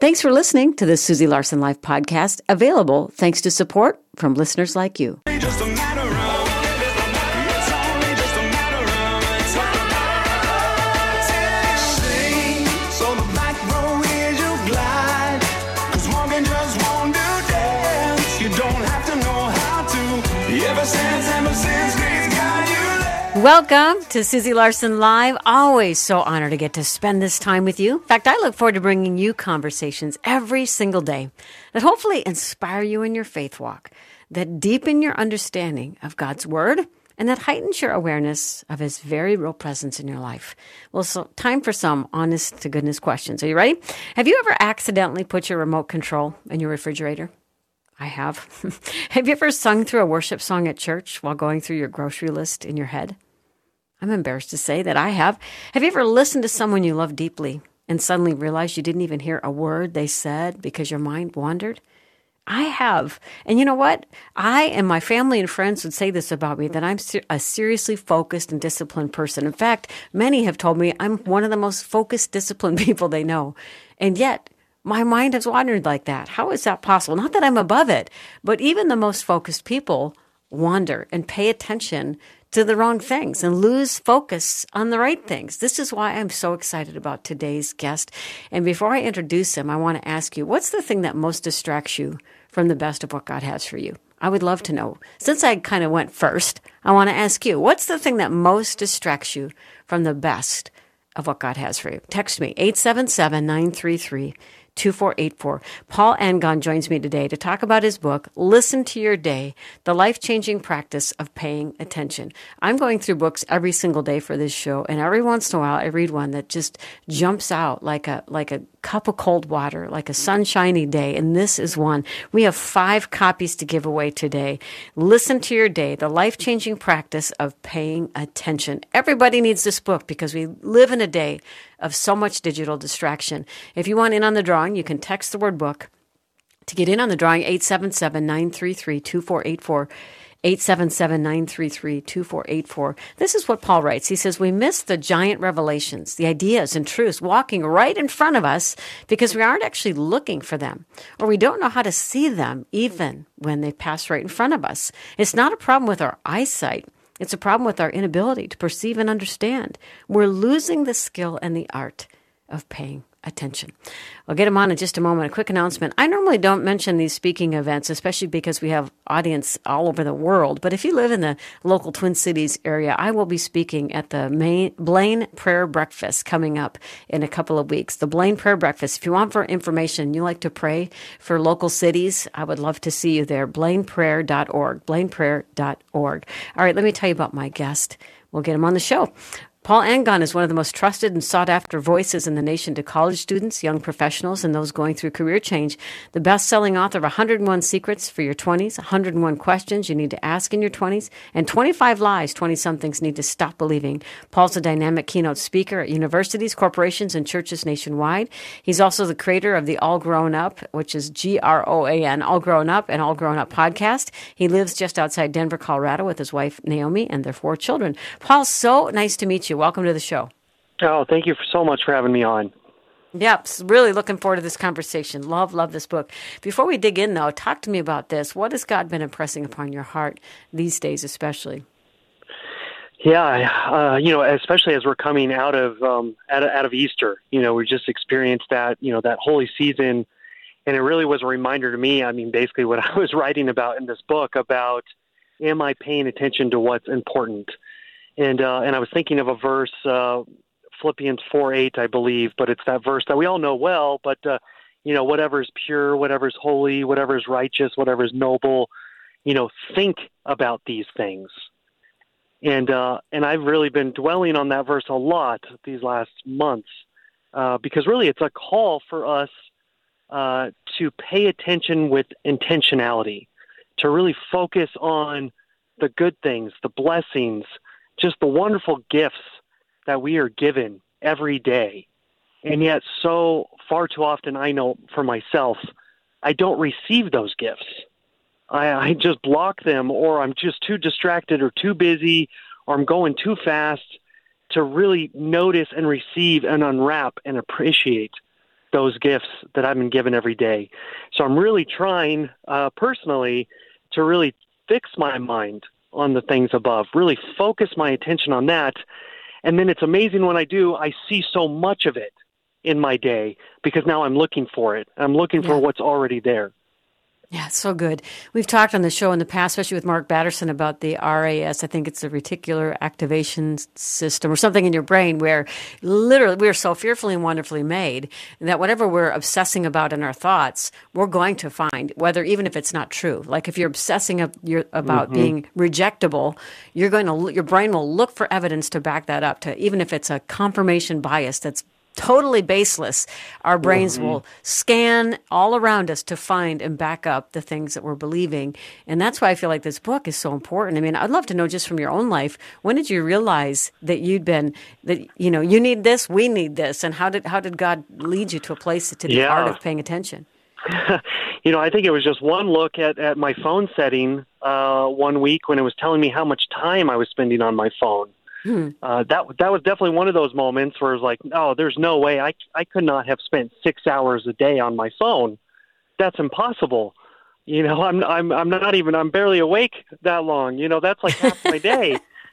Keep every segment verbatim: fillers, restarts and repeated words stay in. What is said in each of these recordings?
Thanks for listening to the Susie Larson Life podcast, available thanks to support from listeners like you. Just a matter of, it's only just a matter of, sing, so the back row is your glide, 'cause walking just won't do dance, you don't have to know how to, ever since, ever since, grace got you there. Welcome to Susie Larson Live. Always so honored to get to spend this time with you. In fact, I look forward to bringing you conversations every single day that hopefully inspire you in your faith walk, that deepen your understanding of God's Word, and that heightens your awareness of His very real presence in your life. Well, so time for some honest to goodness questions. Are you ready? Have you ever accidentally put your remote control in your refrigerator? I have. Have you ever sung through a worship song at church while going through your grocery list in your head? I'm embarrassed to say that I have. Have you ever listened to someone you love deeply and suddenly realized you didn't even hear a word they said because your mind wandered? I have. And you know what? I and my family and friends would say this about me, that I'm a seriously focused and disciplined person. In fact, many have told me I'm one of the most focused, disciplined people they know. And yet, my mind has wandered like that. How is that possible? Not that I'm above it, but even the most focused people wander and pay attention to the wrong things and lose focus on the right things. This is why I'm so excited about today's guest. And before I introduce him, I want to ask you, what's the thing that most distracts you from the best of what God has for you? I would love to know. Since I kind of went first, I want to ask you, what's the thing that most distracts you from the best of what God has for you? Text me, eight seven seven, nine three three, two four eight four. Paul Angon joins me today to talk about his book, Listen to Your Day, The Life-Changing Practice of Paying Attention. I'm going through books every single day for this show, and every once in a while I read one that just jumps out like a like a cup of cold water, like a sunshiny day, and this is one. We have five copies to give away today. Listen to Your Day, The Life-Changing Practice of Paying Attention. Everybody needs this book because we live in a day of so much digital distraction. If you want in on the drawing, you can text the word book. To get in on the drawing, eight seven seven, nine three three, two four eight four, eight seven seven, nine three three, two four eight four. This is what Paul writes. He says, we miss the giant revelations, the ideas and truths walking right in front of us because we aren't actually looking for them, or we don't know how to see them even when they pass right in front of us. It's not a problem with our eyesight. It's a problem with our inability to perceive and understand. We're losing the skill and the art of paying attention. I'll get him on in just a moment. A quick announcement. I normally don't mention these speaking events, especially because we have audience all over the world. But if you live in the local Twin Cities area, I will be speaking at the Main, Blaine Prayer Breakfast coming up in a couple of weeks. The Blaine Prayer Breakfast. If you want for information, you like to pray for local cities, I would love to see you there. blaine prayer dot org. blaine prayer dot org. All right, let me tell you about my guest. We'll get him on the show. Paul Angon is one of the most trusted and sought-after voices in the nation to college students, young professionals, and those going through career change. The best-selling author of one hundred one Secrets for Your twenties, one hundred one Questions You Need to Ask in Your twenties, and twenty-five Lies twenty-somethings Need to Stop Believing. Paul's a dynamic keynote speaker at universities, corporations, and churches nationwide. He's also the creator of the All Grown Up, which is G R O A N, All Grown Up, and All Grown Up podcast. He lives just outside Denver, Colorado, with his wife, Naomi, and their four children. Paul, so nice to meet you. Welcome to the show. Oh, thank you so much for having me on. Yep, really looking forward to this conversation. Love, love this book. Before we dig in, though, talk to me about this. What has God been impressing upon your heart these days, especially? Yeah, uh, you know, especially as we're coming out of um, out of, out of Easter. You know, we just experienced that, you know, that holy season, and it really was a reminder to me. I mean, basically, what I was writing about in this book about, am I paying attention to what's important? And uh, and I was thinking of a verse, uh, Philippians four eight, I believe, but it's that verse that we all know well. But uh, you know, whatever is pure, whatever is holy, whatever is righteous, whatever is noble, you know, think about these things. And uh, and I've really been dwelling on that verse a lot these last months uh, because really it's a call for us uh, to pay attention with intentionality, to really focus on the good things, the blessings, just the wonderful gifts that we are given every day. And yet so far too often, I know for myself, I don't receive those gifts. I, I just block them, or I'm just too distracted or too busy, or I'm going too fast to really notice and receive and unwrap and appreciate those gifts that I've been given every day. So I'm really trying uh, personally to really fix my mind on the things above, really focus my attention on that. And then it's amazing when I do, I see so much of it in my day because now I'm looking for it. I'm looking Yeah. for what's already there. Yeah, it's so good. We've talked on the show in the past, especially with Mark Batterson, about the R A S. I think it's the reticular activation system or something in your brain where literally we are so fearfully and wonderfully made that whatever we're obsessing about in our thoughts, we're going to find, whether even if it's not true. Like if you're obsessing up, you're, about mm-hmm. being rejectable, you're going to your brain will look for evidence to back that up. To even if it's a confirmation bias that's totally baseless, our brains mm-hmm. will scan all around us to find and back up the things that we're believing. And that's why I feel like this book is so important. I mean, I'd love to know just from your own life, when did you realize that you'd been, that, you know, you need this, we need this, and how did how did God lead you to a place to the yeah. art of paying attention? You know, I think it was just one look at, at my phone setting uh, one week when it was telling me how much time I was spending on my phone. Hmm. Uh, that that was definitely one of those moments where it was like, oh, there's no way I, I could not have spent six hours a day on my phone. That's impossible. You know, I'm I'm I'm not even I'm barely awake that long. You know, that's like half my day.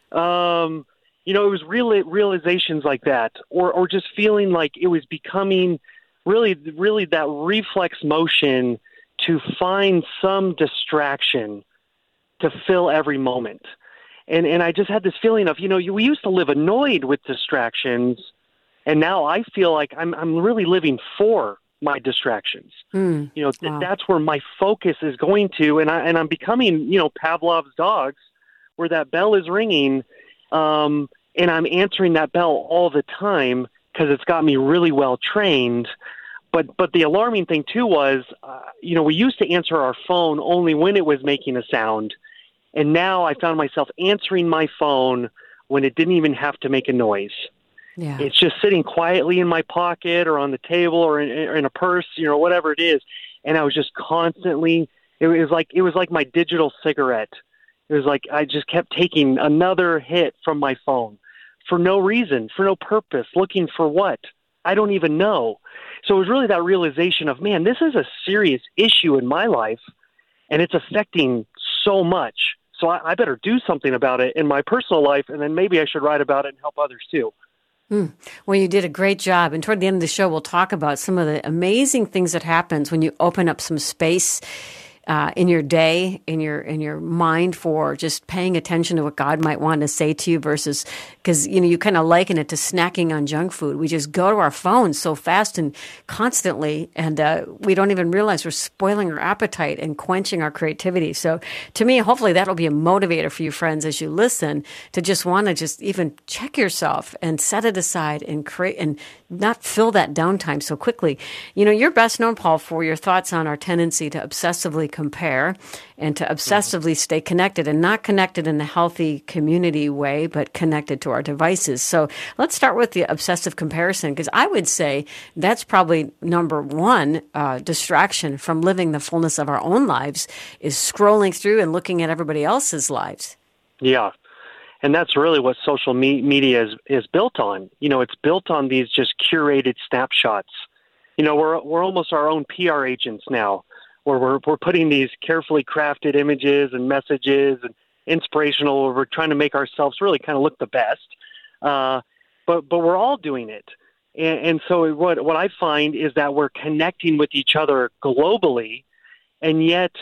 Um, you know, it was real realizations like that, or or just feeling like it was becoming really really that reflex motion to find some distraction to fill every moment. And and I just had this feeling of, you know, we used to live annoyed with distractions, and now I feel like I'm I'm really living for my distractions. Mm, you know, th- wow. that's where my focus is going to, and I and I'm becoming, you know, Pavlov's dogs, where that bell is ringing, um, and I'm answering that bell all the time because it's got me really well trained. But but the alarming thing too was, uh, you know, we used to answer our phone only when it was making a sound. And now I found myself answering my phone when it didn't even have to make a noise. Yeah. It's just sitting quietly in my pocket or on the table or in, or in a purse, you know, whatever it is. And I was just constantly, it was like, it was like my digital cigarette. It was like I just kept taking another hit from my phone for no reason, for no purpose, looking for what? I don't even know. So it was really that realization of, man, this is a serious issue in my life, and it's affecting so much. So I, I better do something about it in my personal life, and then maybe I should write about it and help others too. Mm. Well, you did a great job. And toward the end of the show, we'll talk about some of the amazing things that happens when you open up some space uh, in your day, in your in your mind for just paying attention to what God might want to say to you versus, because, you know, you kind of liken it to snacking on junk food. We just go to our phones so fast and constantly, and uh, we don't even realize we're spoiling our appetite and quenching our creativity. So to me, hopefully that'll be a motivator for you, friends, as you listen, to just want to just even check yourself and set it aside and create and not fill that downtime so quickly. You know, you're best known, Paul, for your thoughts on our tendency to obsessively compare and to obsessively stay connected, and not connected in a healthy community way, but connected to our devices. So let's start with the obsessive comparison, because I would say that's probably number one uh, distraction from living the fullness of our own lives, is scrolling through and looking at everybody else's lives. Yeah. And that's really what social me- media is, is built on. You know, it's built on these just curated snapshots. You know, we're we're almost our own P R agents now, where we're we're putting these carefully crafted images and messages and inspirational, where we're trying to make ourselves really kind of look the best. Uh, but but we're all doing it. And, and so what what I find is that we're connecting with each other globally, and yet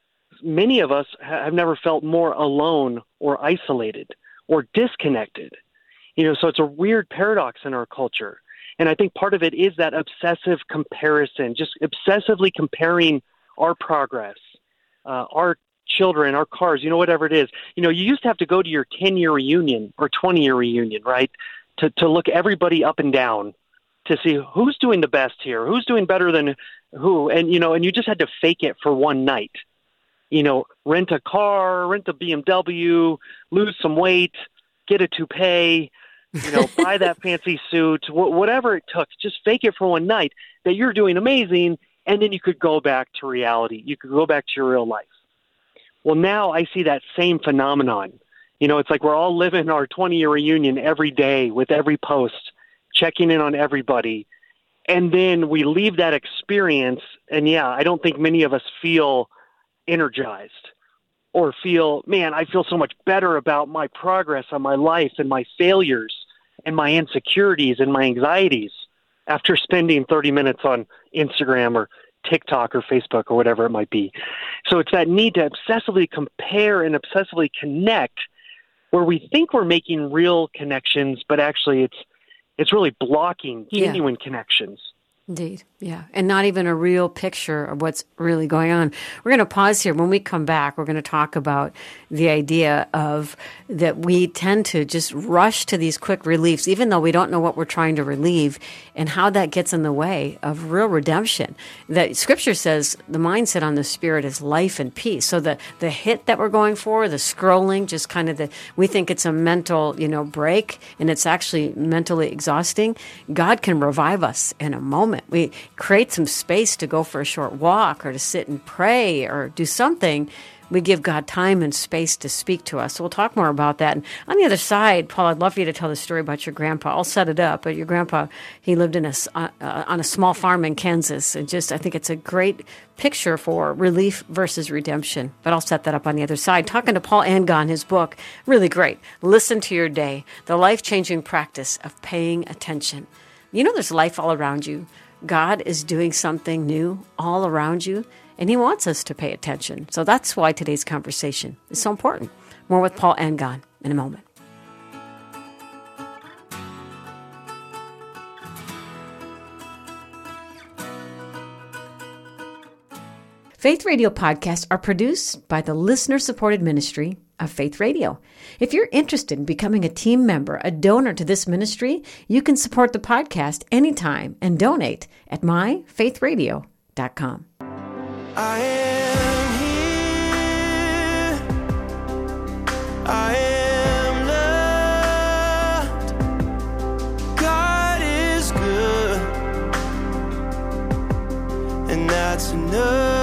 many of us have never felt more alone or isolated or disconnected. You know, so it's a weird paradox in our culture. And I think part of it is that obsessive comparison, just obsessively comparing our progress, uh, our children, our cars, you know, whatever it is. You know, you used to have to go to your ten-year reunion or twenty-year reunion, right, to, to look everybody up and down to see who's doing the best here, who's doing better than who. And, you know, and you just had to fake it for one night. You know, rent a car, rent a B M W, lose some weight, get a toupee, you know, buy that fancy suit, wh- whatever it took. Just fake it for one night that you're doing amazing, and then you could go back to reality. You could go back to your real life. Well, now I see that same phenomenon. You know, it's like we're all living our twenty-year reunion every day with every post, checking in on everybody. And then we leave that experience, and yeah, I don't think many of us feel energized or feel, man, I feel so much better about my progress on my life and my failures and my insecurities and my anxieties after spending thirty minutes on Instagram or TikTok or Facebook or whatever it might be. So it's that need to obsessively compare and obsessively connect where we think we're making real connections, but actually it's it's really blocking genuine yeah. connections. Indeed, yeah. And not even a real picture of what's really going on. We're going to pause here. When we come back, we're going to talk about the idea of that we tend to just rush to these quick reliefs, even though we don't know what we're trying to relieve, and how that gets in the way of real redemption. That Scripture says the mindset on the Spirit is life and peace. So the, the hit that we're going for, the scrolling, just kind of the, we think it's a mental, you know, break, and it's actually mentally exhausting. God can revive us in a moment. We create some space to go for a short walk or to sit and pray or do something. We give God time and space to speak to us. So we'll talk more about that. And on the other side, Paul, I'd love for you to tell the story about your grandpa. I'll set it up. But your grandpa, he lived in a, uh, on a small farm in Kansas. And just, I think it's a great picture for relief versus redemption. But I'll set that up on the other side. Talking to Paul Angon, his book, really great. Listen to Your Day, the life-changing practice of paying attention. You know there's life all around you. God is doing something new all around you, and He wants us to pay attention. So that's why today's conversation is so important. More with Paul Angon in a moment. Faith Radio podcasts are produced by the listener-supported ministry of Faith Radio. If you're interested in becoming a team member, a donor to this ministry, you can support the podcast anytime and donate at my faith radio dot com. I am here. I am loved. God is good, and that's enough.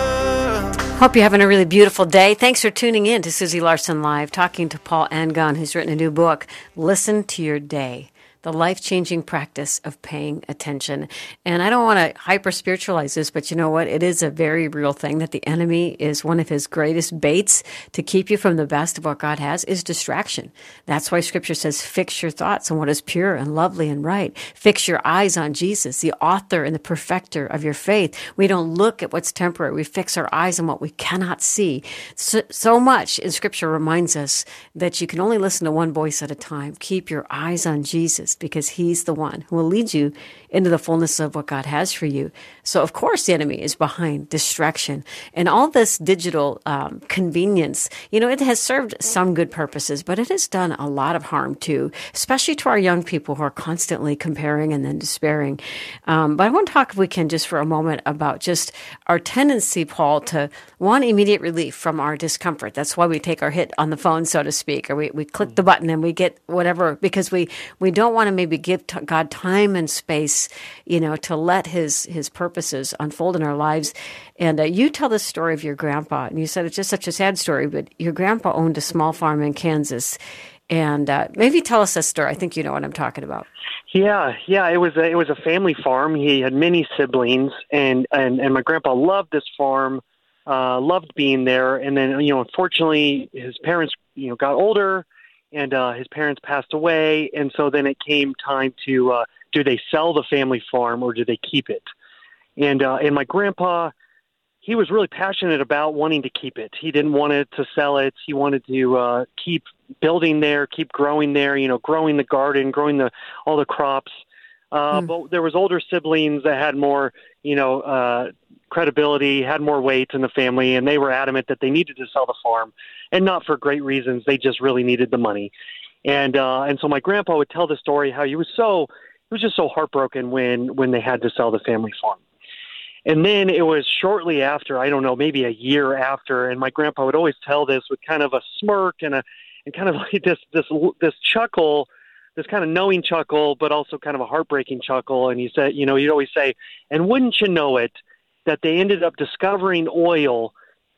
Hope you're having a really beautiful day. Thanks for tuning in to Susie Larson Live, talking to Paul Angon, who's written a new book, Listen to Your Day, the life-changing practice of paying attention. And I don't want to hyper-spiritualize this, but you know what? It is a very real thing that the enemy is one of his greatest baits to keep you from the best of what God has is distraction. That's why Scripture says, fix your thoughts on what is pure and lovely and right. Fix your eyes on Jesus, the author and the perfecter of your faith. We don't look at what's temporary. We fix our eyes on what we cannot see. So, so much in Scripture reminds us that you can only listen to one voice at a time. Keep your eyes on Jesus, because He's the one who will lead you into the fullness of what God has for you. So, of course, the enemy is behind distraction. And all this digital um, convenience, you know, it has served some good purposes, but it has done a lot of harm too, especially to our young people who are constantly comparing and then despairing. Um, but I want to talk, if we can, just for a moment about just our tendency, Paul, to want immediate relief from our discomfort. That's why we take our hit on the phone, so to speak, or we, we click the button and we get whatever, because we, we don't want to maybe give t- God time and space, you know, to let his, his purposes unfold in our lives. And uh, you tell the story of your grandpa, and you said it's just such a sad story, but your grandpa owned a small farm in Kansas. And uh, maybe tell us that story. I think you know what I'm talking about. Yeah, yeah, it was a, it was a family farm. He had many siblings, and, and, and my grandpa loved this farm, uh, loved being there. And then, you know, unfortunately, his parents, you know, got older, and uh, his parents passed away. And so then it came time to, uh, do they sell the family farm or do they keep it? And uh, and my grandpa, he was really passionate about wanting to keep it. He didn't want it to sell it. He wanted to uh, keep building there, keep growing there, you know, growing the garden, growing the all the crops. Uh, mm. But there was older siblings that had more, you know, uh, credibility, had more weight in the family, and they were adamant that they needed to sell the farm, and not for great reasons. They just really needed the money. And uh, and so my grandpa would tell the story how he was so he was just so heartbroken when when they had to sell the family farm. And then it was shortly after, I don't know, maybe a year after, and my grandpa would always tell this with kind of a smirk and a and kind of like this this this chuckle, this kind of knowing chuckle, but also kind of a heartbreaking chuckle. And he said, you know, he'd always say, and wouldn't you know it, that they ended up discovering oil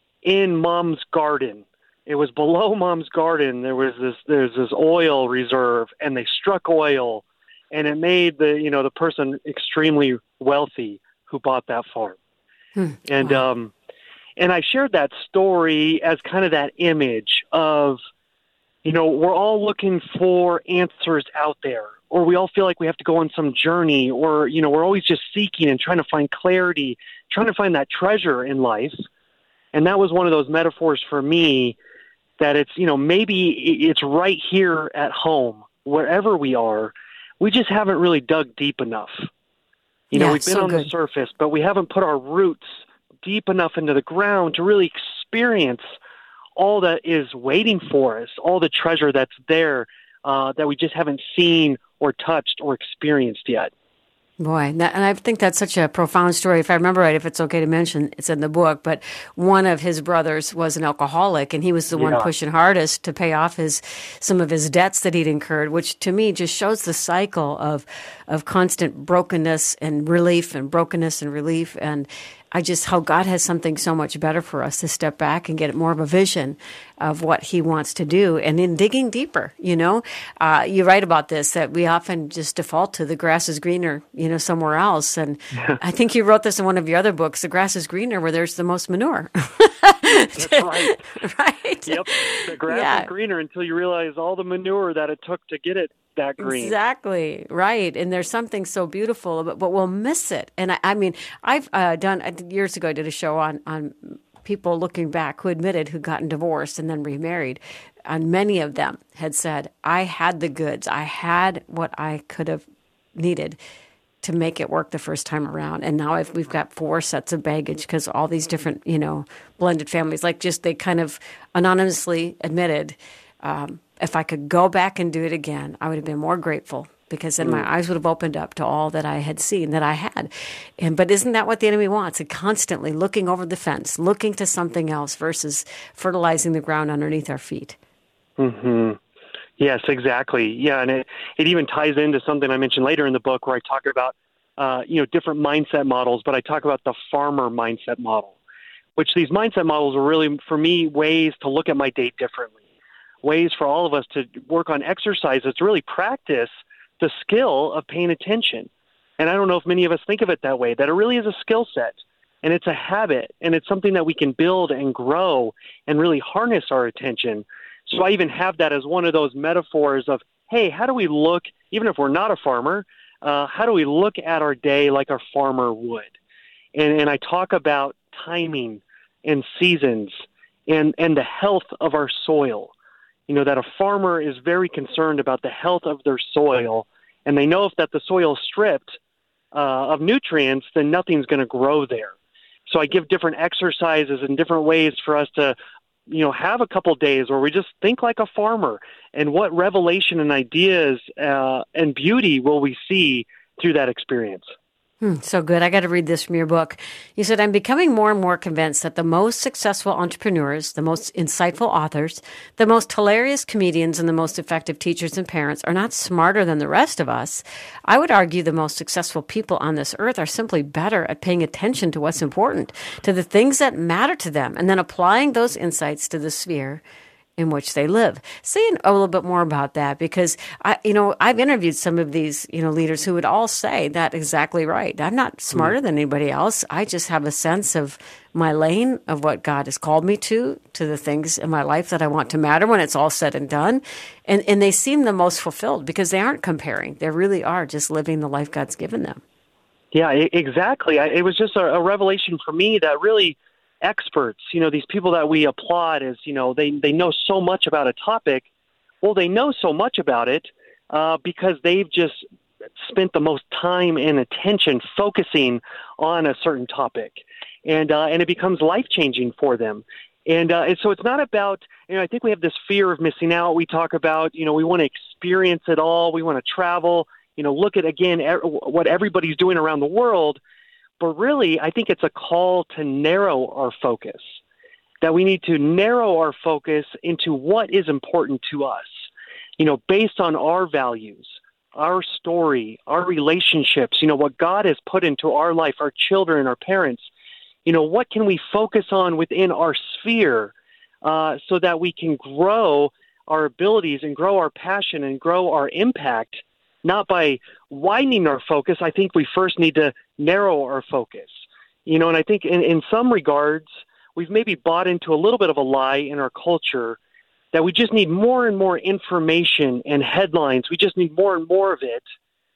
in Mom's garden. It was below Mom's garden. There was this there's this oil reserve, and they struck oil. and it made the, you know, the person extremely wealthy who bought that farm. Hmm. And, Wow. um, and I shared that story as kind of that image of, you know, we're all looking for answers out there, or we all feel like we have to go on some journey, or, you know, we're always just seeking and trying to find clarity, trying to find that treasure in life. And that was one of those metaphors for me, that it's, you know, maybe it's right here at home, wherever we are. We just haven't really dug deep enough. You know, Yeah, we've been so on good. the surface, but we haven't put our roots deep enough into the ground to really experience all that is waiting for us, all the treasure that's there uh, that we just haven't seen or touched or experienced yet. Boy, that, and I think that's such a profound story. If I remember right, if it's okay to mention, it's in the book, but one of his brothers was an alcoholic, and he was the one Yeah. pushing hardest to pay off his some of his debts that he'd incurred, which to me just shows the cycle of of constant brokenness and relief and brokenness and relief. And I just, how God has something so much better for us to step back and get more of a vision of what he wants to do. And in digging deeper, you know, uh, you write about this, that we often just default to the grass is greener, you know, somewhere else. And I think you wrote this in one of your other books, the grass is greener where there's the most manure. That's right. Right? Yep. The grass Yeah. is greener until you realize all the manure that it took to get it that green. Exactly, right. And there's something so beautiful, but, but we'll miss it. And I, I mean, I've uh, done, I did- years ago, I did a show on, on people looking back who admitted who'd gotten divorced and then remarried. And many of them had said, I had the goods. I had what I could have needed to make it work the first time around. And now I've, we've got four sets of baggage because all these different, you know, blended families, like just they kind of anonymously admitted, um, if I could go back and do it again, I would have been more grateful, because then my eyes would have opened up to all that I had seen, that I had. And but isn't that what the enemy wants? And constantly looking over the fence, looking to something else versus fertilizing the ground underneath our feet. Mm-hmm. Yes, exactly. Yeah, and it, it even ties into something I mentioned later in the book, where I talk about uh, you know, different mindset models, but I talk about the farmer mindset model, which these mindset models are really, for me, ways to look at my day differently, ways for all of us to work on exercises to really practice the skill of paying attention. And I don't know if many of us think of it that way, that it really is a skill set, and it's a habit, and it's something that we can build and grow and really harness our attention. So I even have that as one of those metaphors of, hey, how do we look, even if we're not a farmer, uh, how do we look at our day like a farmer would? And, and I talk about timing and seasons and, and the health of our soil. You know, that a farmer is very concerned about the health of their soil, and they know if that the soil is stripped uh, of nutrients, then nothing's going to grow there. So I give different exercises and different ways for us to, you know, have a couple days where we just think like a farmer, and what revelation and ideas uh, and beauty will we see through that experience. Hmm, so good. I got to read this from your book. You said, I'm becoming more and more convinced that the most successful entrepreneurs, the most insightful authors, the most hilarious comedians, and the most effective teachers and parents are not smarter than the rest of us. I would argue the most successful people on this earth are simply better at paying attention to what's important, to the things that matter to them, and then applying those insights to the sphere in which they live. Say a little bit more about that, because I, you know, I've interviewed some of these, you know, leaders who would all say that exactly right. I'm not smarter mm-hmm. than anybody else. I just have a sense of my lane, of what God has called me to, to the things in my life that I want to matter when it's all said and done. And and they seem the most fulfilled because they aren't comparing. They really are just living the life God's given them. Yeah, exactly. I, it was just a, a revelation for me that really experts, you know, these people that we applaud as, you know, they, they know so much about a topic. Well, they know so much about it uh, because they've just spent the most time and attention focusing on a certain topic. And uh, and it becomes life-changing for them. And, uh, and so it's not about, you know, I think we have this fear of missing out. We talk about, you know, we want to experience it all. We want to travel, you know, look at, again, er- what everybody's doing around the world. But really, I think it's a call to narrow our focus, that we need to narrow our focus into what is important to us, you know, based on our values, our story, our relationships, you know, what God has put into our life, our children, our parents. You know, what can we focus on within our sphere uh, so that we can grow our abilities and grow our passion and grow our impact not by widening our focus. I think we first need to narrow our focus. You know, and I think in, in some regards, we've maybe bought into a little bit of a lie in our culture that we just need more and more information and headlines. We just need more and more of it.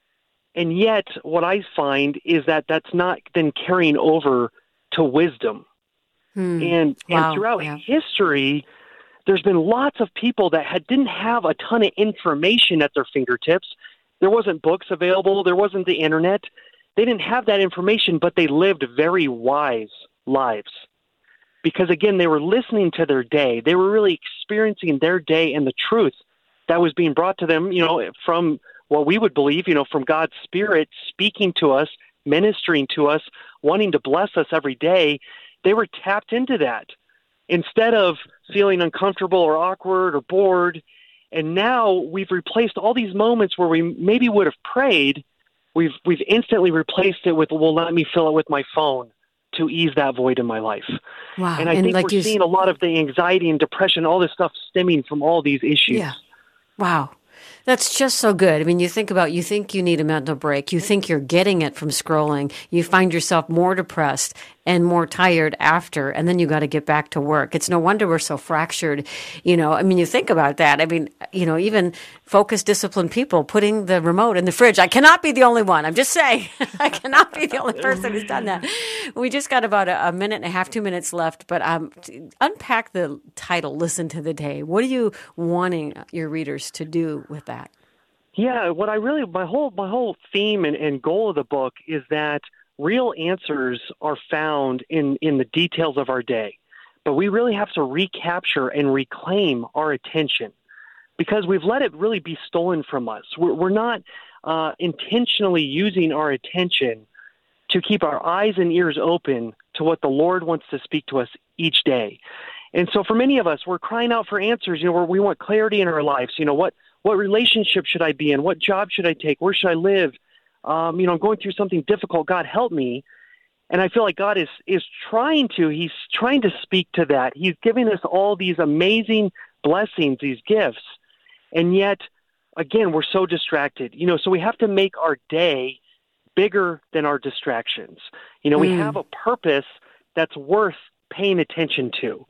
And yet what I find is that that's not then carrying over to wisdom. Hmm. And, wow. and throughout yeah. history, there's been lots of people that had, didn't have a ton of information at their fingertips. There wasn't books available. There wasn't the internet. They didn't have that information, but they lived very wise lives. Because, again, they were listening to their day. They were really experiencing their day and the truth that was being brought to them, you know, from what we would believe, you know, from God's Spirit speaking to us, ministering to us, wanting to bless us every day. They were tapped into that instead of feeling uncomfortable or awkward or bored. And now we've replaced all these moments where we maybe would have prayed. We've we've instantly replaced it with, well, let me fill it with my phone to ease that void in my life. Wow. And I and think like we're seeing a lot of the anxiety and depression, all this stuff stemming from all these issues. Yeah. Wow. That's just so good. I mean, you think about, you think you need a mental break. You think you're getting it from scrolling. You find yourself more depressed and more tired after, and then you got to get back to work. It's no wonder we're so fractured. You know, I mean, you think about that. I mean, you know, even focused, disciplined people putting the remote in the fridge. I cannot be the only one. I'm just saying, I cannot be the only person who's done that. We just got about a, a minute and a half, two minutes left, but um, unpack the title, Listen to the Day. What are you wanting your readers to do with that? Yeah, what I really, my whole, my whole theme and, and goal of the book is that real answers are found in, in the details of our day. But we really have to recapture and reclaim our attention because we've let it really be stolen from us. We're, we're not uh, intentionally using our attention to keep our eyes and ears open to what the Lord wants to speak to us each day. And so for many of us, we're crying out for answers. You know, where we want clarity in our lives. You know, what, what relationship should I be in? What job should I take? Where should I live? Um, you know, I'm going through something difficult. God, help me. And I feel like God is is trying to. He's trying to speak to that. He's giving us all these amazing blessings, these gifts. And yet, again, we're so distracted. You know, so we have to make our day bigger than our distractions. You know, mm. we have a purpose that's worth paying attention to.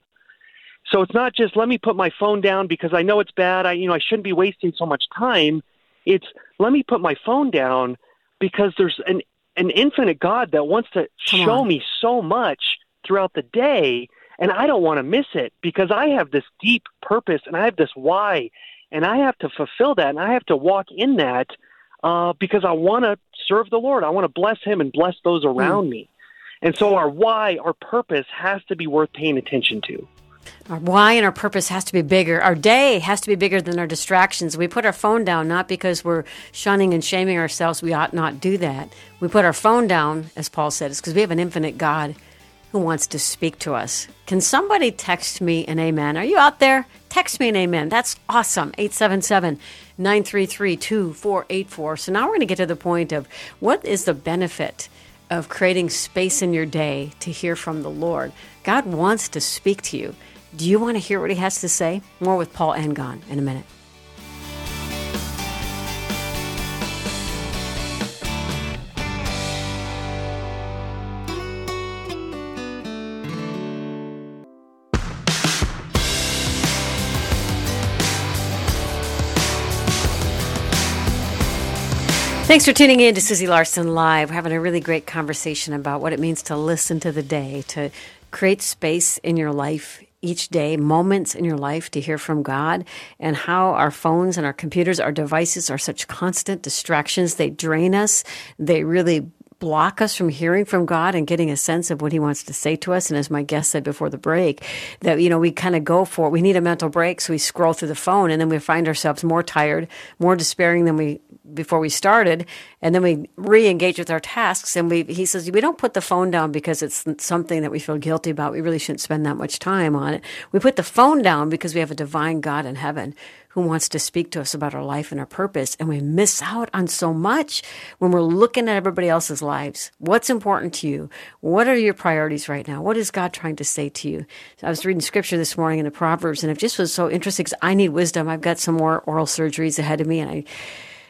So it's not just, let me put my phone down because I know it's bad. I, you know, I shouldn't be wasting so much time. It's, let me put my phone down because there's an, an infinite God that wants to Come show on. me so much throughout the day, and I don't want to miss it because I have this deep purpose and I have this why, and I have to fulfill that, and I have to walk in that uh, because I want to serve the Lord. I want to bless Him and bless those around mm. me. And so our why, our purpose has to be worth paying attention to. Our why and our purpose has to be bigger. Our day has to be bigger than our distractions. We put our phone down not because we're shunning and shaming ourselves. We ought not do that. We put our phone down, as Paul said, it's because we have an infinite God who wants to speak to us. Can somebody text me an amen? Are you out there? Text me an amen. That's awesome. eight seven seven, nine three three, two four eight four. So now we're going to get to the point of what is the benefit of creating space in your day to hear from the Lord. God wants to speak to you. Do you want to hear what he has to say? More with Paul Angon in a minute. Thanks for tuning in to Susie Larson Live. We're having a really great conversation about what it means to listen to the day, to create space in your life each day, moments in your life to hear from God, and how our phones and our computers, our devices are such constant distractions. They drain us. They really block us from hearing from God and getting a sense of what he wants to say to us. And as my guest said before the break, that, you know, we kind of go for it. We need a mental break. So we scroll through the phone and then we find ourselves more tired, more despairing than we before we started. And then we re-engage with our tasks. And we, he says, we don't put the phone down because it's something that we feel guilty about. We really shouldn't spend that much time on it. We put the phone down because we have a divine God in heaven who wants to speak to us about our life and our purpose. And we miss out on so much when we're looking at everybody else's lives. What's important to you? What are your priorities right now? What is God trying to say to you? So I was reading scripture this morning in the Proverbs, and it just was so interesting because I need wisdom. I've got some more oral surgeries ahead of me, and I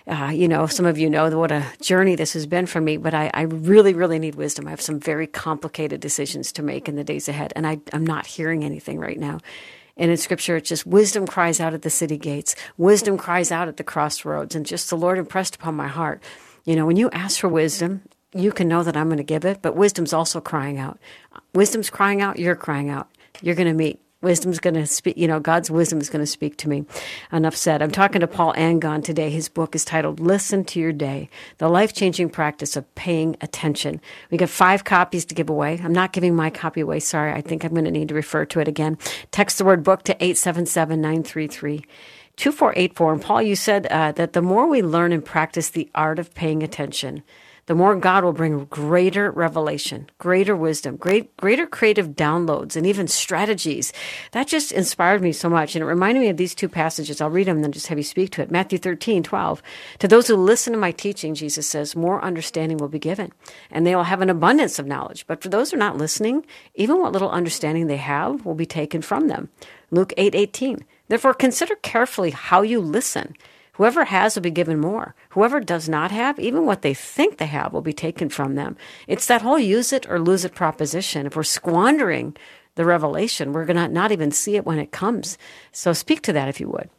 Uh, you know, some of you know what a journey this has been for me, but I, I really, really need wisdom. I have some very complicated decisions to make in the days ahead, and I, I'm not hearing anything right now. And in Scripture, it's just wisdom cries out at the city gates. Wisdom cries out at the crossroads. And just the Lord impressed upon my heart. You know, when you ask for wisdom, you can know that I'm going to give it, but wisdom's also crying out. Wisdom's crying out, you're crying out. You're going to meet. Wisdom's going to speak, you know, God's wisdom is going to speak to me. Enough said. I'm talking to Paul Angon today. His book is titled Listen to Your Day, The Life-Changing Practice of Paying Attention. We got five copies to give away. I'm not giving my copy away. Sorry. I think I'm going to need to refer to it again. Text the word book to eight seven seven, nine three three, two four eight four. And Paul, you said uh, that the more we learn and practice the art of paying attention, the more God will bring greater revelation, greater wisdom, great, greater creative downloads, and even strategies. That just inspired me so much. And it reminded me of these two passages. I'll read them and then just have you speak to it. Matthew thirteen, twelve. To those who listen to my teaching, Jesus says, more understanding will be given, and they will have an abundance of knowledge. But for those who are not listening, even what little understanding they have will be taken from them. Luke eight, eighteen. Therefore, consider carefully how you listen. Whoever has will be given more. Whoever does not have, even what they think they have will be taken from them. It's that whole use it or lose it proposition. If we're squandering the revelation, we're going to not even see it when it comes. So speak to that if you would.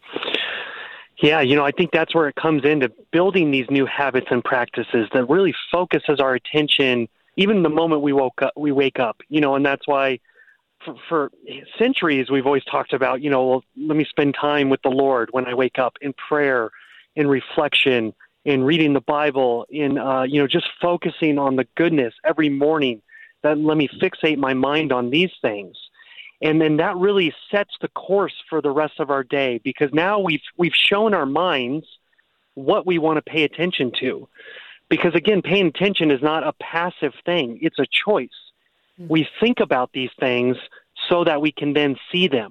Yeah, you know, I think that's where it comes into building these new habits and practices that really focuses our attention even the moment we woke up, we wake up, you know, and that's why For, for centuries, we've always talked about, you know, well, let me spend time with the Lord when I wake up in prayer, in reflection, in reading the Bible, in, uh, you know, just focusing on the goodness every morning. That let me fixate my mind on these things. And then that really sets the course for the rest of our day, because now we've, we've shown our minds what we want to pay attention to. Because again, paying attention is not a passive thing. It's a choice. We think about these things so that we can then see them.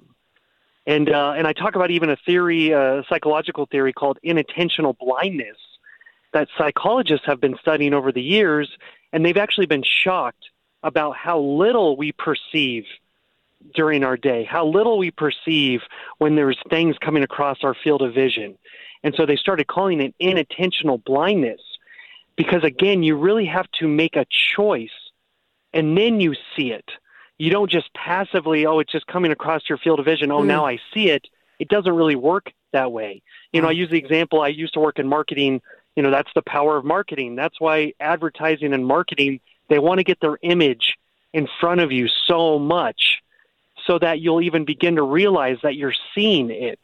And uh, and I talk about even a theory, a psychological theory called inattentional blindness that psychologists have been studying over the years, and they've actually been shocked about how little we perceive during our day, how little we perceive when there's things coming across our field of vision. And so they started calling it inattentional blindness because, again, you really have to make a choice. And then you see it. You don't just passively, oh, it's just coming across your field of vision. Oh, mm. now I see it. It doesn't really work that way. You know, I use the example, I used to work in marketing. You know, that's the power of marketing. That's why advertising and marketing, they want to get their image in front of you so much so that you'll even begin to realize that you're seeing it.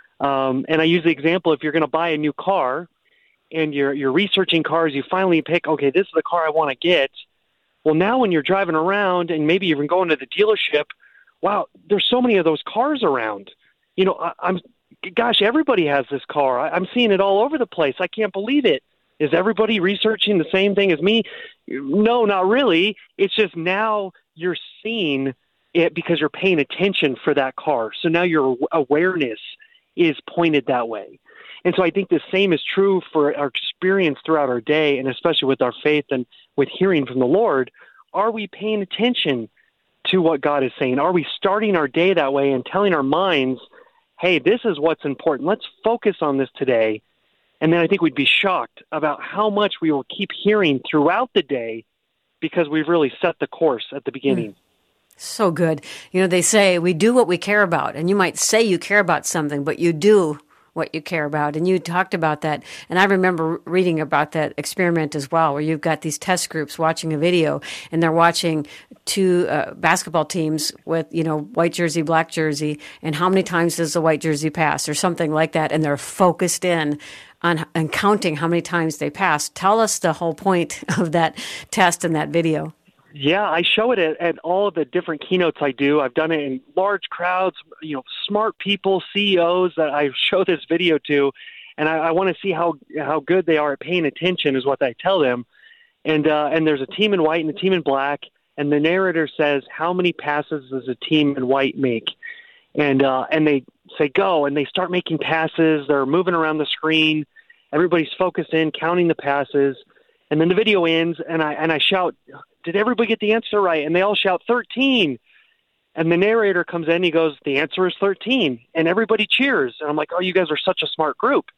Um, and I use the example, if you're going to buy a new car and you're, you're researching cars, you finally pick, okay, this is the car I want to get. Well, now when you're driving around and maybe even going to the dealership, wow, there's so many of those cars around. You know, I, I'm, gosh, everybody has this car. I, I'm seeing it all over the place. I can't believe it. Is everybody researching the same thing as me? No, not really. It's just now you're seeing it because you're paying attention for that car. So now your awareness is pointed that way. And so I think the same is true for our experience throughout our day, and especially with our faith and with hearing from the Lord. Are we paying attention to what God is saying? Are we starting our day that way and telling our minds, hey, this is what's important. Let's focus on this today. And then I think we'd be shocked about how much we will keep hearing throughout the day because we've really set the course at the beginning. Mm. So good. You know, they say we do what we care about. And you might say you care about something, but you do what you care about. And you talked about that. And I remember reading about that experiment as well, where you've got these test groups watching a video and they're watching two uh, basketball teams with, you know, white jersey, black jersey, and how many times does the white jersey pass or something like that. And they're focused in on and counting how many times they pass. Tell us the whole point of that test in that video. Yeah, I show it at, at all of the different keynotes I do. I've done it in large crowds, you know, smart people, C E Os that I show this video to, and I, I want to see how how good they are at paying attention is what I tell them. And uh, and there's a team in white and a team in black, and the narrator says, how many passes does a team in white make? And uh, and they say go, and they start making passes. They're moving around the screen. Everybody's focused in, counting the passes. And then the video ends, and I and I shout, did everybody get the answer right? And they all shout thirteen. And the narrator comes in, he goes, the answer is thirteen. And everybody cheers. And I'm like, oh, you guys are such a smart group.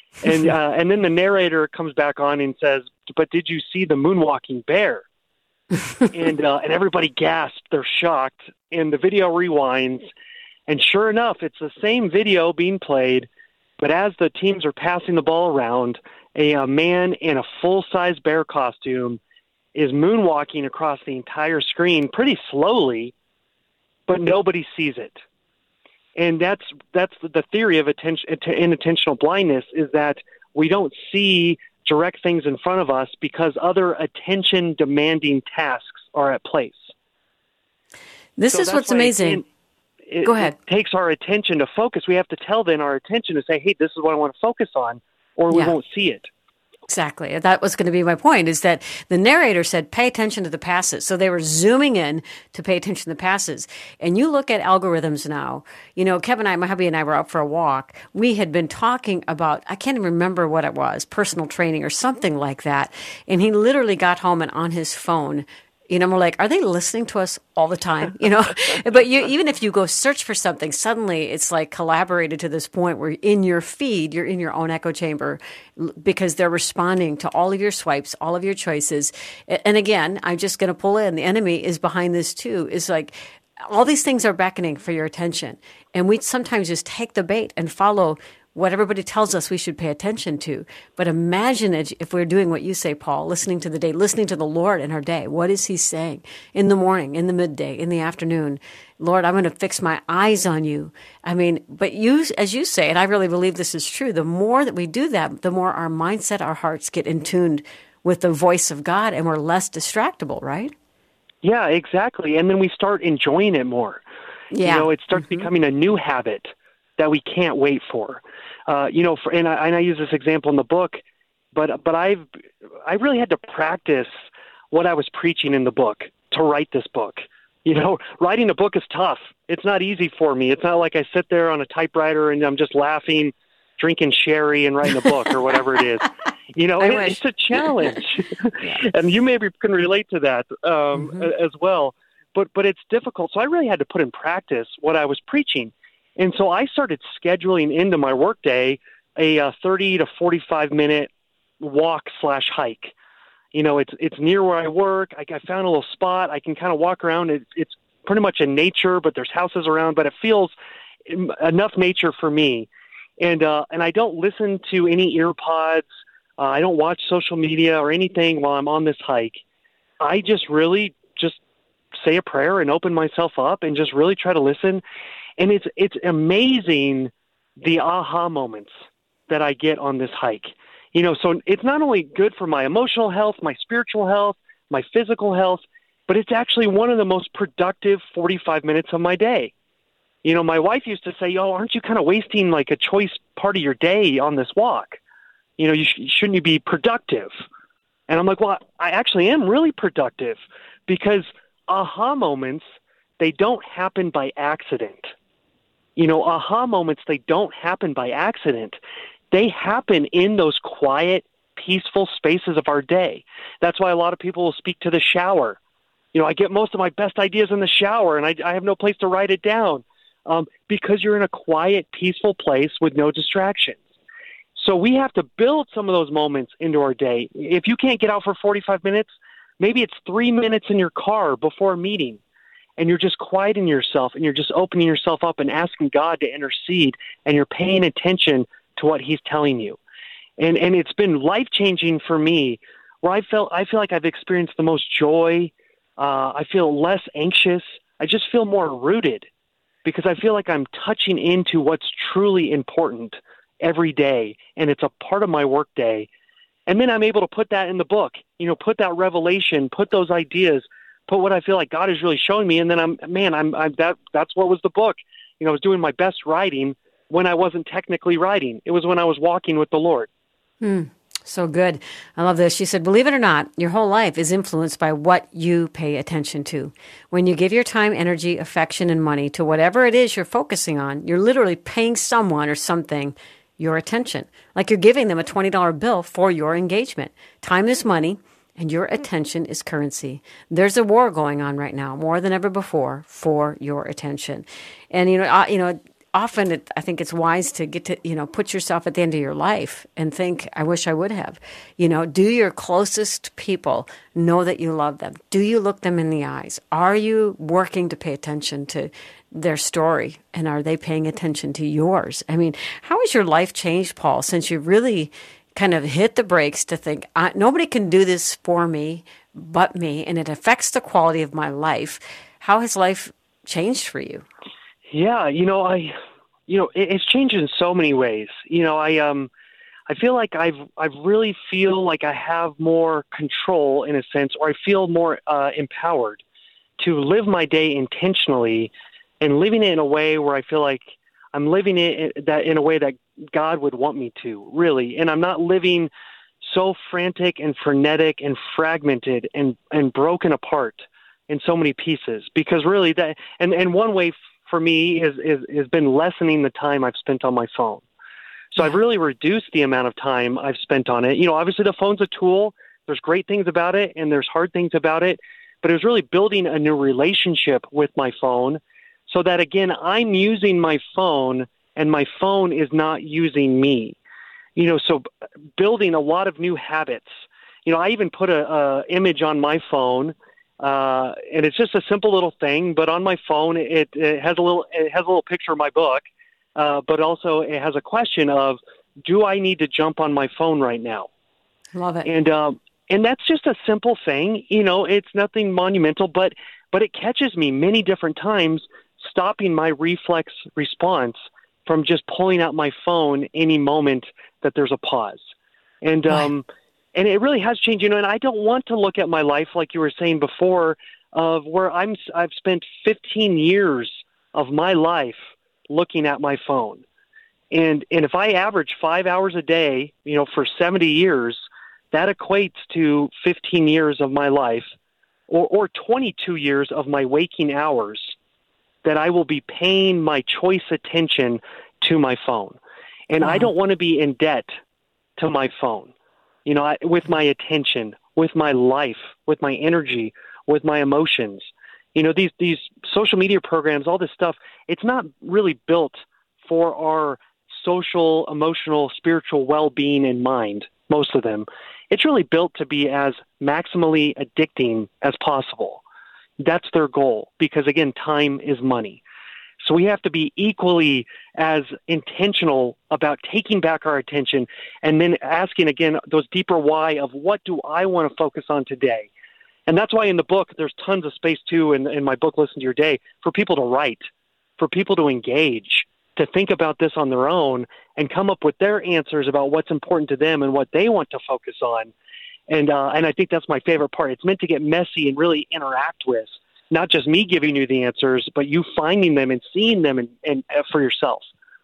And uh, and then the narrator comes back on and says, "But did you see the moonwalking bear?" and uh, and everybody gasped. They're shocked. And the video rewinds. And sure enough, it's the same video being played. But as the teams are passing the ball around, a, a man in a full-size bear costume is moonwalking across the entire screen pretty slowly, but nobody sees it. And that's that's the theory of attention, inattentional blindness, is that we don't see direct things in front of us because other attention-demanding tasks are at place. This so is what's amazing. It, Go ahead. It takes our attention to focus. We have to tell then our attention to say, hey, this is what I want to focus on, or we Yeah. won't see it. Exactly. That was going to be my point, is that the narrator said, pay attention to the passes. So they were zooming in to pay attention to the passes. And you look at algorithms now, you know, Kevin and I, my hubby and I were out for a walk. We had been talking about, I can't even remember what it was, personal training or something like that. And he literally got home and on his phone, you know, we're like, are they listening to us all the time? You know, but you, even if you go search for something, suddenly it's like collaborated to this point where in your feed, you're in your own echo chamber because they're responding to all of your swipes, all of your choices. And again, I'm just going to pull in, the enemy is behind this too. It's like all these things are beckoning for your attention. And we sometimes just take the bait and follow what everybody tells us we should pay attention to. But imagine it if we're doing what you say, Paul, listening to the day, listening to the Lord in our day. What is he saying in the morning, in the midday, in the afternoon? Lord, I'm going to fix my eyes on you. I mean, but you, as you say, and I really believe this is true, the more that we do that, the more our mindset, our hearts get in tuned with the voice of God, and we're less distractible, right? Yeah, exactly. And then we start enjoying it more. Yeah. You know, it starts Mm-hmm. becoming a new habit that we can't wait for. Uh, you know, for, and, I, and I use this example in the book, but but I've I really had to practice what I was preaching in the book to write this book. You know, writing a book is tough. It's not easy for me. It's not like I sit there on a typewriter and I'm just laughing, drinking sherry, and writing a book or whatever it is. You know, I it, wish. it's a challenge, and you maybe can relate to that um, Mm-hmm. as well. But but it's difficult. So I really had to put in practice what I was preaching. And so I started scheduling into my workday a uh, thirty to forty-five minute walk slash hike. You know, it's it's near where I work. I, I found a little spot. I can kind of walk around. It, it's pretty much in nature, but there's houses around. But it feels enough nature for me. And uh, and I don't listen to any ear pods. Uh, I don't watch social media or anything while I'm on this hike. I just really just say a prayer and open myself up and just really try to listen. And it's it's amazing the aha moments that I get on this hike. You know, so it's not only good for my emotional health, my spiritual health, my physical health, but it's actually one of the most productive forty-five minutes of my day. You know, my wife used to say, "Oh, aren't you kind of wasting like a choice part of your day on this walk? You know, you sh- shouldn't you be productive?" And I'm like, "Well, I actually am really productive because aha moments, they don't happen by accident. You know, aha moments, they don't happen by accident. They happen in those quiet, peaceful spaces of our day. That's why a lot of people will speak to the shower. You know, I get most of my best ideas in the shower, and I, I have no place to write it down um, because you're in a quiet, peaceful place with no distractions. So we have to build some of those moments into our day. If you can't get out for forty-five minutes, maybe it's three minutes in your car before a meeting, and you're just quieting yourself, and you're just opening yourself up and asking God to intercede, and you're paying attention to what he's telling you. And and it's been life-changing for me, where I felt I feel like I've experienced the most joy. Uh, I feel less anxious. I just feel more rooted because I feel like I'm touching into what's truly important every day, and it's a part of my work day. And then I'm able to put that in the book, you know, put that revelation, put those ideas, put what I feel like God is really showing me. And then I'm, man, I'm, I'm that, that's what was the book. You know, I was doing my best writing when I wasn't technically writing. It was when I was walking with the Lord. Hmm. So good. I love this. She said, believe it or not, your whole life is influenced by what you pay attention to. When you give your time, energy, affection, and money to whatever it is you're focusing on, you're literally paying someone or something your attention. Like you're giving them a twenty dollar bill for your engagement. Time is money, and your attention is currency. There's a war going on right now, more than ever before, for your attention. And, you know, I, you know, often it, I think it's wise to get to, you know, put yourself at the end of your life and think, I wish I would have. You know, do your closest people know that you love them? Do you look them in the eyes? Are you working to pay attention to their story? And are they paying attention to yours? I mean, how has your life changed, Paul, since you really kind of hit the brakes to think, I, nobody can do this for me but me, and it affects the quality of my life? How has life changed for you? Yeah, you know, I, you know, it, it's changed in so many ways. You know, I, um, I feel like I've, I've really feel like I have more control in a sense, or I feel more uh, empowered to live my day intentionally and living it in a way where I feel like I'm living it that in a way that God would want me to, really. And I'm not living so frantic and frenetic and fragmented and, and broken apart in so many pieces, because really that, and, and one way for me is, is, has been lessening the time I've spent on my phone. So yeah. I've really reduced the amount of time I've spent on it. You know, obviously the phone's a tool. There's great things about it and there's hard things about it, but it was really building a new relationship with my phone so that, again, I'm using my phone and my phone is not using me. You know, so building a lot of new habits. You know, I even put a, a image on my phone, uh, and it's just a simple little thing. But on my phone, it, it has a little it has a little picture of my book, uh, but also it has a question of, do I need to jump on my phone right now? Love it. And um, and that's just a simple thing. You know, it's nothing monumental, but but it catches me many different times, stopping my reflex response from just pulling out my phone any moment that there's a pause. And, um, right. and it really has changed, you know, and I don't want to look at my life, like you were saying before, of where I'm, I've spent fifteen years of my life looking at my phone. And, and if I average five hours a day, you know, for seventy years, that equates to fifteen years of my life, or, or twenty-two years of my waking hours that I will be paying my choice attention to my phone. And wow. I don't want to be in debt to my phone, you know, I, with my attention, with my life, with my energy, with my emotions. You know, these, these social media programs, all this stuff, it's not really built for our social, emotional, spiritual well-being in mind, most of them. It's really built to be as maximally addicting as possible. That's their goal, because, again, time is money. So we have to be equally as intentional about taking back our attention and then asking, again, those deeper why of what do I want to focus on today? And that's why in the book, there's tons of space, too, in, in my book, Listen to Your Day, for people to write, for people to engage, to think about this on their own and come up with their answers about what's important to them and what they want to focus on. And uh, and I think that's my favorite part. It's meant to get messy and really interact with, not just me giving you the answers, but you finding them and seeing them and, and uh, for yourself.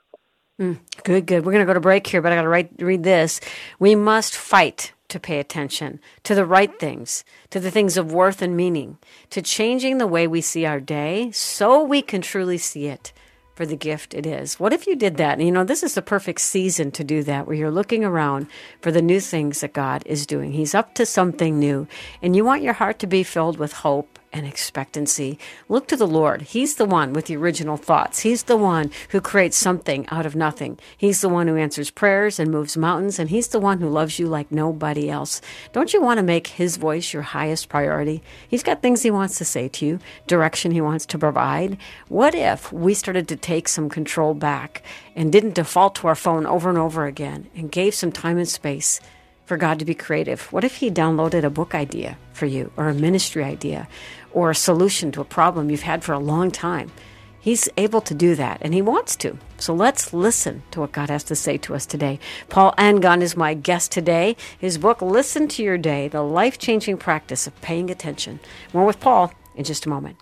Mm, good, good. We're going to go to break here, but I got to write, read this. We must fight to pay attention to the right things, to the things of worth and meaning, to changing the way we see our day so we can truly see it for the gift it is. What if you did that? And, you know, this is the perfect season to do that, where you're looking around for the new things that God is doing. He's up to something new, and you want your heart to be filled with hope and expectancy. Look to the Lord. He's the one with the original thoughts. He's the one who creates something out of nothing. He's the one who answers prayers and moves mountains, and He's the one who loves you like nobody else. Don't you want to make His voice your highest priority? He's got things He wants to say to you, direction He wants to provide. What if we started to take some control back and didn't default to our phone over and over again and gave some time and space for God to be creative? What if He downloaded a book idea for you, or a ministry idea, or a solution to a problem you've had for a long time? He's able to do that, and He wants to. So let's listen to what God has to say to us today. Paul Angon is my guest today. His book, Listen to Your Day, The Life-Changing Practice of Paying Attention. More with Paul in just a moment.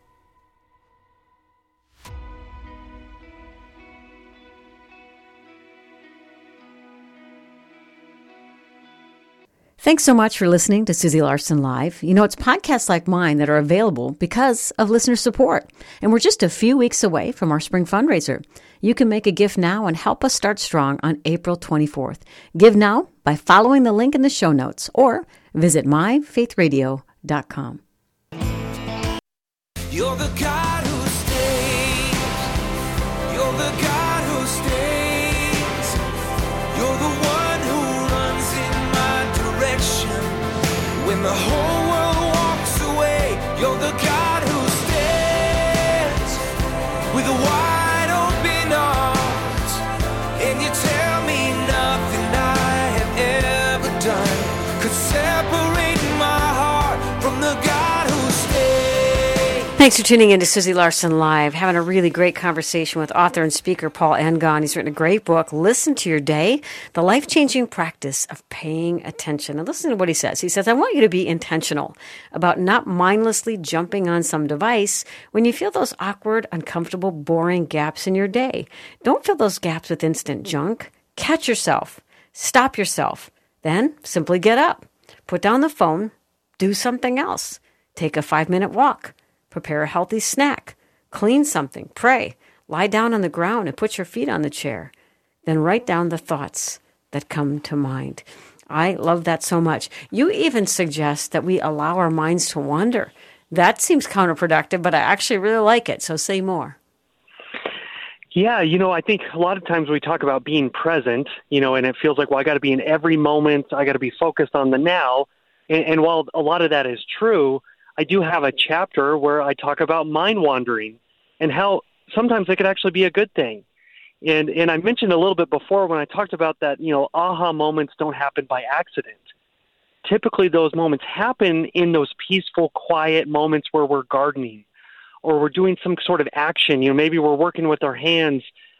Thanks so much for listening to Susie Larson Live. You know, it's podcasts like mine that are available because of listener support. And we're just a few weeks away from our spring fundraiser. You can make a gift now and help us start strong on April twenty-fourth. Give now by following the link in the show notes or visit my faith radio dot com. You're the God who stays. You're You're the God who stays. You're the one who runs in my direction. When the whole world walks away, you're the God who stands with a wide open arms. And you tell me nothing I have ever done could separate my heart from the God who stays. Thanks for tuning in to Susie Larson Live. Having a really great conversation with author and speaker Paul Engon. He's written a great book, Listen to Your Day, The Life-Changing Practice of Paying Attention. And listen to what he says. He says, I want you to be intentional about not mindlessly jumping on some device when you feel those awkward, uncomfortable, boring gaps in your day. Don't fill those gaps with instant junk. Catch yourself. Stop yourself. Then simply get up. Put down the phone. Do something else. Take a five-minute walk. Prepare a healthy snack, clean something, pray, lie down on the ground and put your feet on the chair. Then write down the thoughts that come to mind. I love that so much. You even suggest that we allow our minds to wander. That seems counterproductive, but I actually really like it. So say more. Yeah, you know, I think a lot of times we talk about being present, you know, and it feels like, well, I got to be in every moment. I got to be focused on the now. And, and while a lot of that is true, I do have a chapter where I talk about mind wandering and how sometimes it could actually be a good thing. And and I mentioned a little bit before when I talked about that, you know, aha moments don't happen by accident. Typically those moments happen in those peaceful, quiet moments where we're gardening or we're doing some sort of action. You know, maybe we're working with our hands,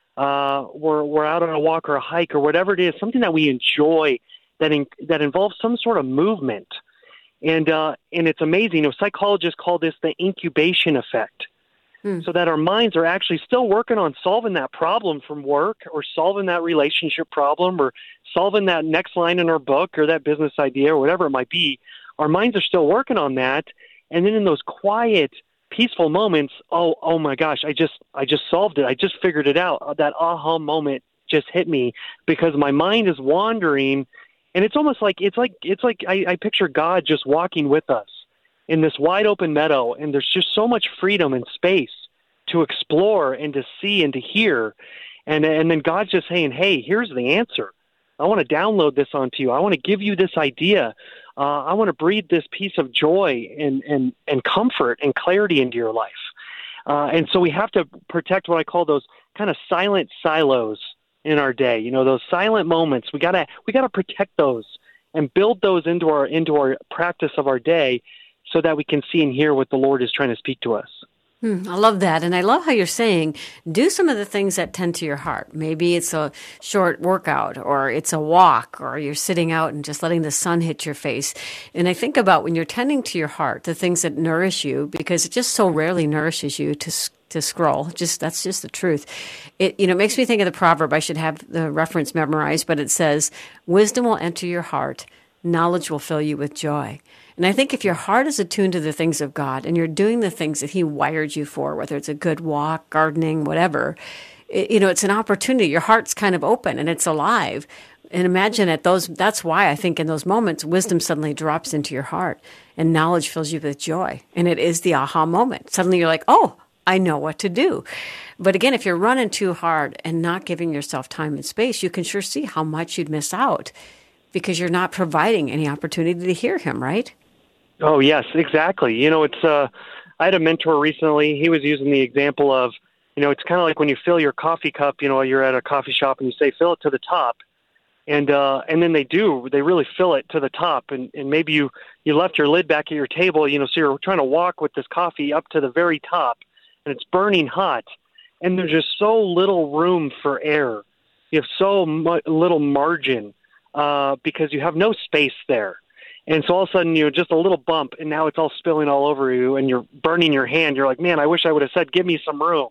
uh, we're, we're out on a walk or a hike or whatever it is, something that we enjoy that in, that involves some sort of movement. And uh, and it's amazing. You know, psychologists call this the incubation effect, hmm. so that our minds are actually still working on solving that problem from work or solving that relationship problem or solving that next line in our book or that business idea or whatever it might be. Our minds are still working on that. And then in those quiet, peaceful moments, oh, oh my gosh, I just I just solved it. I just figured it out. That aha moment just hit me because my mind is wandering. And it's almost like it's like it's like I, I picture God just walking with us in this wide open meadow, and there's just so much freedom and space to explore and to see and to hear, and and then God's just saying, "Hey, here's the answer. I want to download this onto you. I want to give you this idea. Uh, I want to breathe this piece of joy and and and comfort and clarity into your life." Uh, and so we have to protect what I call those kind of silent silos in our day, you know, those silent moments. We gotta we gotta protect those and build those into our into our practice of our day, so that we can see and hear what the Lord is trying to speak to us. Hmm, I love that, and I love how you're saying do some of the things that tend to your heart. Maybe it's a short workout, or it's a walk, or you're sitting out and just letting the sun hit your face. And I think about when you're tending to your heart, the things that nourish you, because it just so rarely nourishes you to to scroll. Just that's just the truth. It you know makes me think of the proverb. I should have the reference memorized, but it says, "Wisdom will enter your heart, knowledge will fill you with joy." And I think if your heart is attuned to the things of God and you're doing the things that He wired you for, whether it's a good walk, gardening, whatever, it, you know, it's an opportunity. Your heart's kind of open and it's alive. And imagine at those. That's why I think in those moments, wisdom suddenly drops into your heart and knowledge fills you with joy. And it is the aha moment. Suddenly you're like, oh, I know what to do. But again, if you're running too hard and not giving yourself time and space, you can sure see how much you'd miss out because you're not providing any opportunity to hear Him, right? Oh, yes, exactly. You know, it's, uh, I had a mentor recently. He was using the example of, you know, it's kind of like when you fill your coffee cup, you know, you're at a coffee shop and you say, fill it to the top. And, uh, and then they do, they really fill it to the top. And, and maybe you, you left your lid back at your table, you know, so you're trying to walk with this coffee up to the very top. And it's burning hot, and there's just so little room for air. You have so mu- little margin uh, because you have no space there. And so all of a sudden, you know, just a little bump, and now it's all spilling all over you, and you're burning your hand. You're like, man, I wish I would have said, give me some room.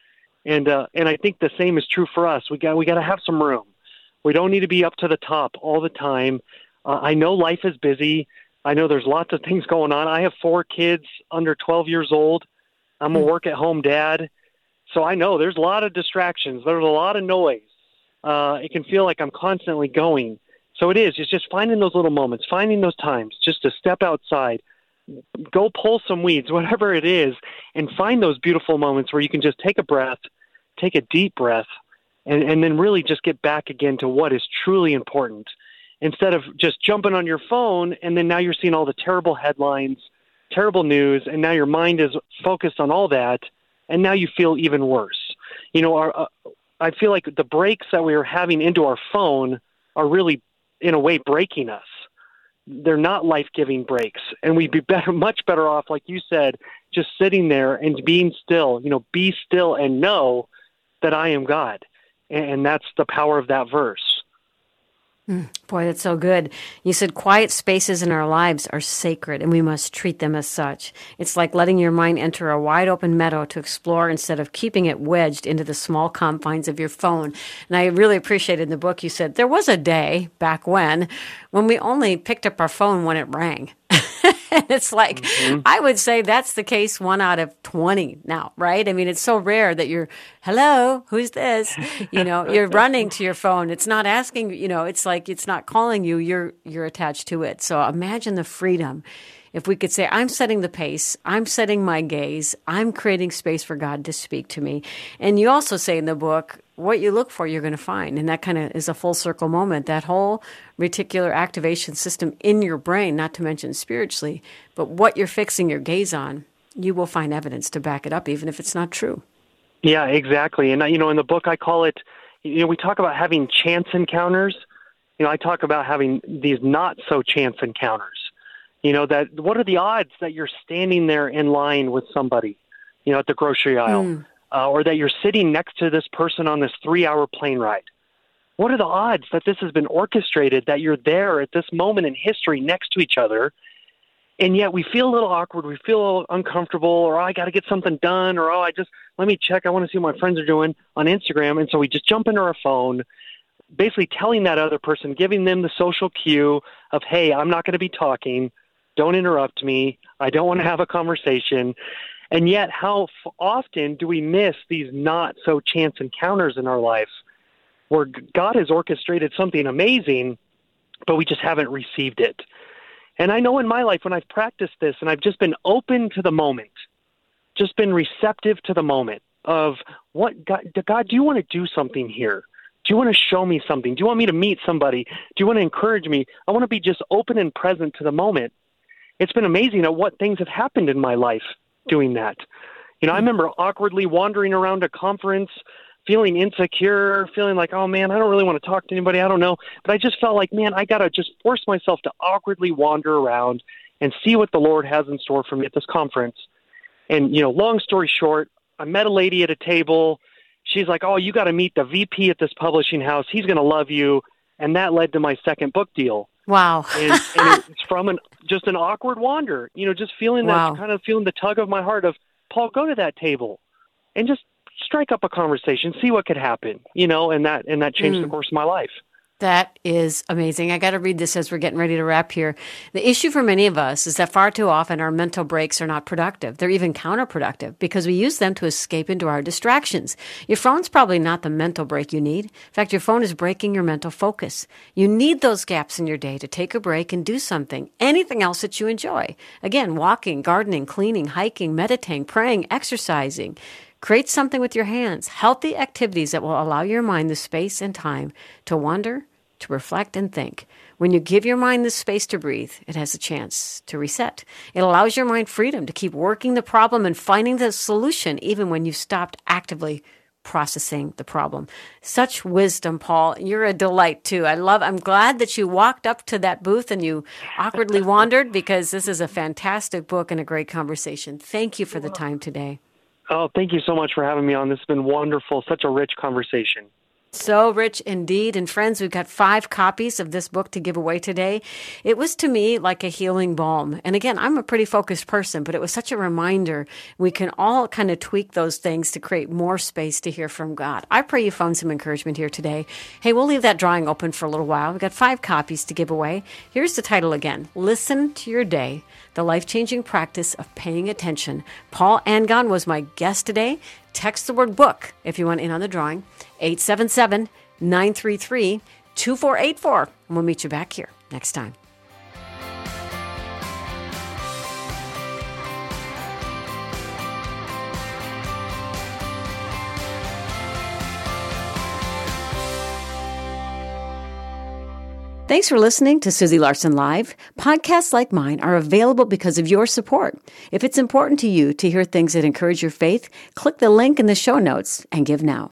And uh, and I think the same is true for us. We got we got to have some room. We don't need to be up to the top all the time. Uh, I know life is busy. I know there's lots of things going on. I have four kids under twelve years old. I'm a work-at-home dad, so I know there's a lot of distractions. There's a lot of noise. Uh, it can feel like I'm constantly going. So it is. It's just finding those little moments, finding those times just to step outside, go pull some weeds, whatever it is, and find those beautiful moments where you can just take a breath, take a deep breath, and, and then really just get back again to what is truly important, instead of just jumping on your phone, and then now you're seeing all the terrible headlines, terrible news, and now your mind is focused on all that, and now you feel even worse. You know, our, uh, I feel like the breaks that we are having into our phone are really, in a way, breaking us. They're not life-giving breaks, and we'd be better, much better off, like you said, just sitting there and being still. You know, be still and know that I am God, and, and that's the power of that verse. Mm, boy, that's so good. You said quiet spaces in our lives are sacred, and we must treat them as such. It's like letting your mind enter a wide-open meadow to explore instead of keeping it wedged into the small confines of your phone. And I really appreciated in the book you said there was a day back when, when we only picked up our phone when it rang. And it's like, mm-hmm. I would say that's the case one out of twenty now, right? I mean, it's so rare that you're, hello, who's this? You know, you're running to your phone. It's not asking, you know, it's like it's not calling you. You're you're attached to it. So imagine the freedom if we could say, I'm setting the pace, I'm setting my gaze, I'm creating space for God to speak to me. And you also say in the book, what you look for, you're going to find. And that kind of is a full circle moment. That whole reticular activation system in your brain, not to mention spiritually, but what you're fixing your gaze on, you will find evidence to back it up, even if it's not true. Yeah, exactly. And, you know, in the book, I call it, you know, we talk about having chance encounters. You know, I talk about having these not so chance encounters. You know, that what are the odds that you're standing there in line with somebody, you know, at the grocery aisle, mm. uh, or that you're sitting next to this person on this three-hour plane ride? What are the odds that this has been orchestrated, that you're there at this moment in history next to each other, and yet we feel a little awkward, we feel a little uncomfortable, or oh, I got to get something done, or oh, I just, let me check, I want to see what my friends are doing on Instagram, and so we just jump into our phone, basically telling that other person, giving them the social cue of, hey, I'm not going to be talking, don't interrupt me, I don't want to have a conversation. And yet how f- often do we miss these not-so-chance encounters in our life where God has orchestrated something amazing, but we just haven't received it? And I know in my life when I've practiced this and I've just been open to the moment, just been receptive to the moment of, what God, God, do you want to do something here? Do you want to show me something? Do you want me to meet somebody? Do you want to encourage me? I want to be just open and present to the moment. It's been amazing at what things have happened in my life doing that. You know, I remember awkwardly wandering around a conference, feeling insecure, feeling like, oh man, I don't really want to talk to anybody. I don't know. But I just felt like, man, I got to just force myself to awkwardly wander around and see what the Lord has in store for me at this conference. And, you know, long story short, I met a lady at a table. She's like, oh, you got to meet the V P at this publishing house. He's going to love you. And that led to my second book deal. Wow. and, and it's from an just an awkward wander, you know, just feeling that, wow. kind of feeling the tug of my heart of, Paul, go to that table and just strike up a conversation, see what could happen, you know, and that and that changed mm. the course of my life. That is amazing. I got to read this as we're getting ready to wrap here. The issue for many of us is that far too often our mental breaks are not productive. They're even counterproductive because we use them to escape into our distractions. Your phone's probably not the mental break you need. In fact, your phone is breaking your mental focus. You need those gaps in your day to take a break and do something, anything else that you enjoy. Again, walking, gardening, cleaning, hiking, meditating, praying, exercising. Create something with your hands, healthy activities that will allow your mind the space and time to wander, to reflect and think. When you give your mind the space to breathe, it has a chance to reset. It allows your mind freedom to keep working the problem and finding the solution even when you've stopped actively processing the problem. Such wisdom, Paul. You're a delight too. I love, I'm glad that you walked up to that booth and you awkwardly wandered, because this is a fantastic book and a great conversation. Thank you for the time today. Oh, thank you so much for having me on. This has been wonderful. Such a rich conversation. So rich indeed. And friends, we've got five copies of this book to give away today. It was to me like a healing balm. And again, I'm a pretty focused person, but it was such a reminder. We can all kind of tweak those things to create more space to hear from God. I pray you found some encouragement here today. Hey, we'll leave that drawing open for a little while. We've got five copies to give away. Here's the title again. Listen to Your Day, the life-changing practice of paying attention. Paul Angon was my guest today. Text the word book if you want in on the drawing. eight seven seven, nine three three, two four eight four. And we'll meet you back here next time. Thanks for listening to Susie Larson Live. Podcasts like mine are available because of your support. If it's important to you to hear things that encourage your faith, click the link in the show notes and give now.